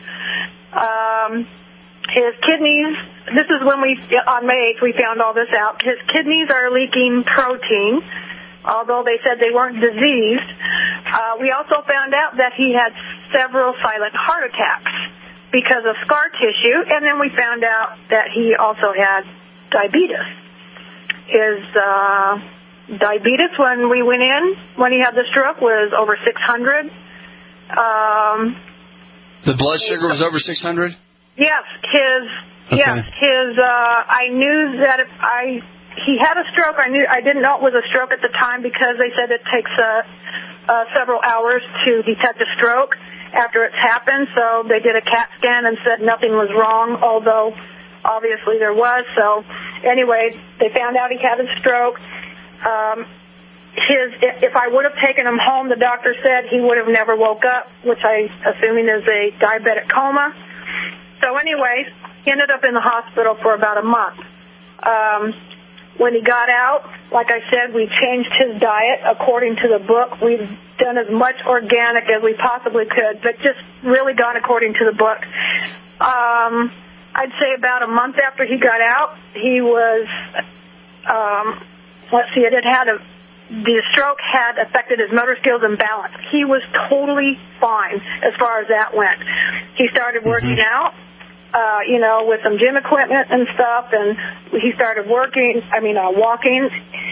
Um, his kidneys. This is when we on May eighth we found all this out. His kidneys are leaking protein, although they said they weren't diseased. Uh, we also found out that he had several silent heart attacks because of scar tissue, and then we found out that he also had diabetes. His uh, diabetes when we went in, when he had the stroke, was over six hundred. Um, The blood sugar was over six hundred? yes, his, Okay. yes, his, uh, I knew that if I, he had a stroke. I knew, I didn't know it was a stroke at the time because they said it takes, uh, uh, several hours to detect a stroke after it's happened. So they did a CAT scan and said nothing was wrong, although obviously there was. So anyway, they found out he had a stroke. Um, his, if I would have taken him home, the doctor said he would have never woke up, which I assuming is a diabetic coma. So anyway, he ended up in the hospital for about a month. Um, When he got out, like I said, we changed his diet according to the book. We've done as much organic as we possibly could, but just really gone according to the book. Um, I'd say about a month after he got out, he was, um, let's see, it had had a, the stroke had affected his motor skills and balance. He was totally fine as far as that went. He started working mm-hmm. out. Uh, you know, with some gym equipment and stuff, and he started working, I mean, uh, walking,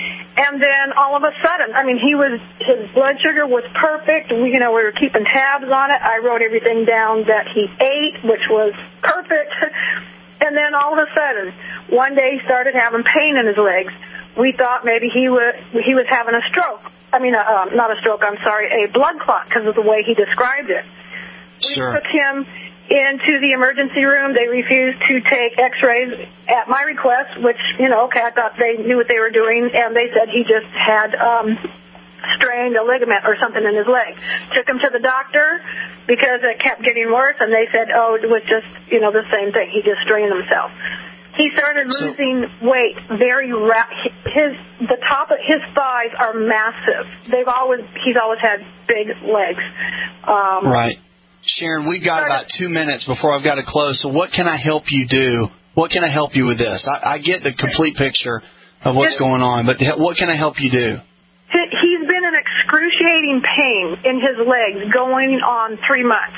and then all of a sudden, I mean, he was, his blood sugar was perfect, we, you know, we were keeping tabs on it, I wrote everything down that he ate, which was perfect, and then all of a sudden, one day he started having pain in his legs. We thought maybe he was, he was having a stroke, I mean, uh, um, not a stroke, I'm sorry, a blood clot, because of the way he described it. Sure. We took him into the emergency room. They refused to take x-rays at my request, which, you know, okay, I thought they knew what they were doing, and they said he just had um, strained a ligament or something in his leg. Took him to the doctor because it kept getting worse, and they said, oh, it was just, you know, the same thing. He just strained himself. He started losing so, weight very rapid. His the top of his thighs are massive. They've always he's always had big legs. Um, right. Sharon, we've got about two minutes before I've got to close, so what can I help you do? What can I help you with this? I, I get the complete picture of what's going on, but what can I help you do? He's been in excruciating pain in his legs going on three months.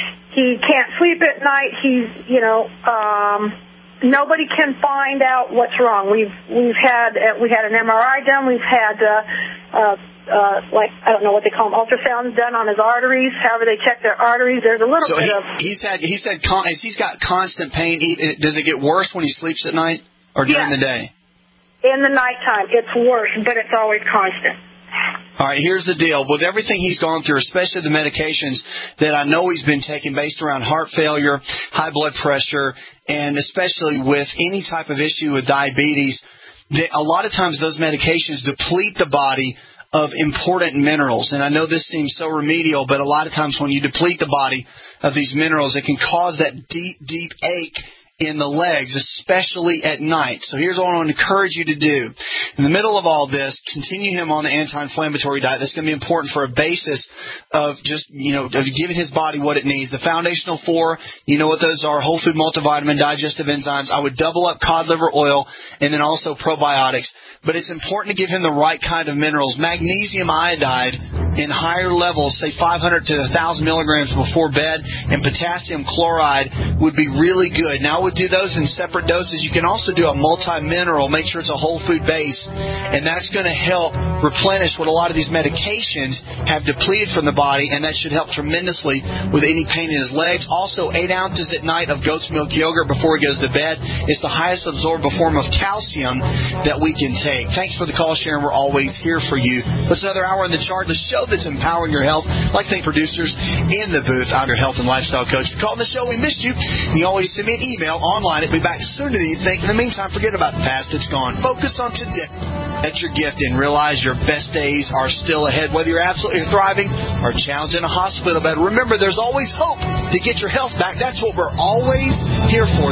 He can't sleep at night. He's, you know, um, nobody can find out what's wrong. We've we've had uh, we had an M R I done. We've had uh, uh, uh, like I don't know what they call them, ultrasounds done on his arteries. However they check their arteries, there's a little so bit he, of. He's had he's had con- he's got constant pain. Does it get worse when he sleeps at night or during yes. the day? In the nighttime, it's worse, but it's always constant. All right, here's the deal. With everything he's gone through, especially the medications that I know he's been taking based around heart failure, high blood pressure, and especially with any type of issue with diabetes, that a lot of times those medications deplete the body of important minerals. And I know this seems so remedial, but a lot of times when you deplete the body of these minerals, it can cause that deep, deep ache in the legs, especially at night. So here's what I want to encourage you to do. In the middle of all this, continue him on the anti-inflammatory diet. That's going to be important for a basis of just, you know, of giving his body what it needs. The foundational four, you know what those are, whole food multivitamin, digestive enzymes. I would double up cod liver oil and then also probiotics. But it's important to give him the right kind of minerals. Magnesium iodide in higher levels, say five hundred to one thousand milligrams before bed, and potassium chloride would be really good. Now, I would do those in separate doses. You can also do a multi-mineral, make sure it's a whole food base, and that's going to help replenish what a lot of these medications have depleted from the body, and that should help tremendously with any pain in his legs. Also, eight ounces at night of goat's milk yogurt before he goes to bed. It's the highest absorbable form of calcium that we can take. Thanks for the call, Sharon. We're always here for you. It's another hour in the chart, the show that's empowering your health. I'd like to thank producers in the booth. I'm your health and lifestyle coach. If you called the show, we missed you. You always send me an email online. It'll be back sooner than you think. In the meantime, forget about the past. It's gone. Focus on today. That's your gift, and realize your best days are still ahead. Whether you're absolutely thriving or challenged in a hospital bed, remember there's always hope to get your health back. That's what we're always here for.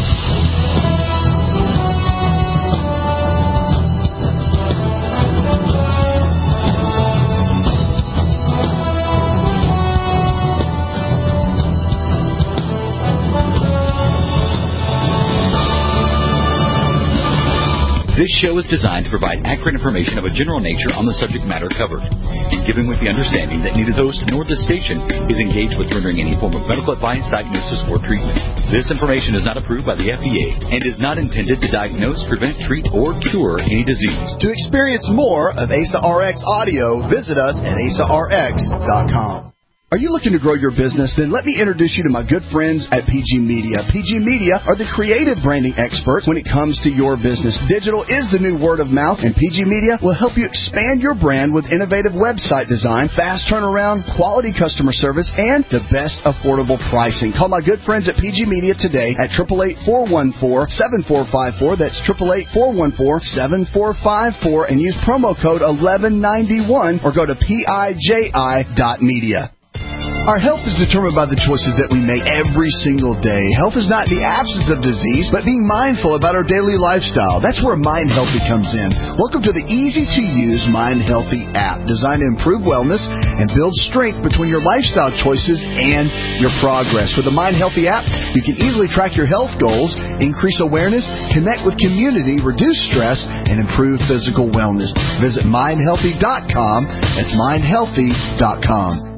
This show is designed to provide accurate information of a general nature on the subject matter covered, given with the understanding that neither the host nor the station is engaged with rendering any form of medical advice, diagnosis, or treatment. This information is not approved by the F D A and is not intended to diagnose, prevent, treat, or cure any disease. To experience more of A S A R X audio, visit us at A S A R X dot com. Are you looking to grow your business? Then let me introduce you to my good friends at P G Media. P G Media are the creative branding experts when it comes to your business. Digital is the new word of mouth, and P G Media will help you expand your brand with innovative website design, fast turnaround, quality customer service, and the best affordable pricing. Call my good friends at P G Media today at eight eight eight, four one four, seven four five four. That's eight eight eight, four one four, seven four five four, and use promo code eleven ninety-one or go to P I J I dot media. Our health is determined by the choices that we make every single day. Health is not the absence of disease, but being mindful about our daily lifestyle. That's where Mind Healthy comes in. Welcome to the easy-to-use Mind Healthy app, designed to improve wellness and build strength between your lifestyle choices and your progress. With the Mind Healthy app, you can easily track your health goals, increase awareness, connect with community, reduce stress, and improve physical wellness. Visit mind healthy dot com. That's mind healthy dot com.